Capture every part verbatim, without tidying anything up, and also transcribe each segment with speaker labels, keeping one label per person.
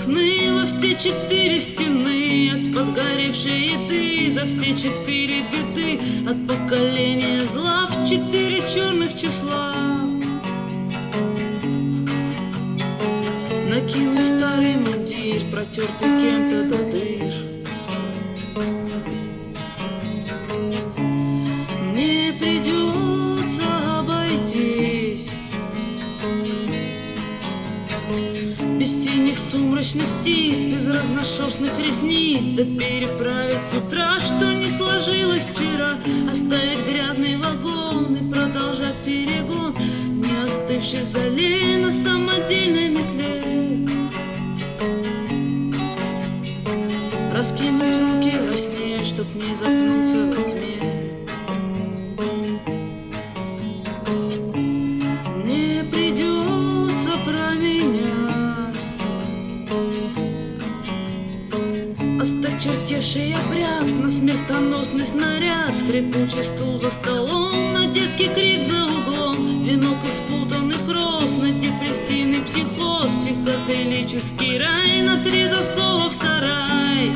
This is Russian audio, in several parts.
Speaker 1: сны во все четыре стены, от подгоревшей еды за все четыре беды, от поколения зла в четыре черных числа. Накину старый мундир, протертый кем-то до дыр. Мне придется обойтись без синих сумрачных птиц, без разношерстных ресниц, да переправить с утра, что не сложилось вчера, оставить грязный вагон и продолжать перегон, не остывший залей на самодельной метле. Раскинуть руки во сне, чтоб не запнуться во тьме. Мне придется променять осточертевший обряд на смертоносный снаряд, скрипучий стул за столом, на детский крик за углом, венок из спутанных роз, на депрессивный психоз, психоделический рай, на три засова в сарай.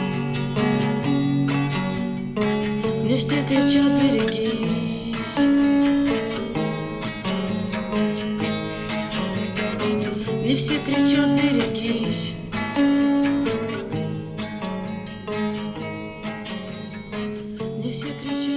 Speaker 1: Мне все кричат: берегись. Мне все кричат: берегись. Мне все кричат: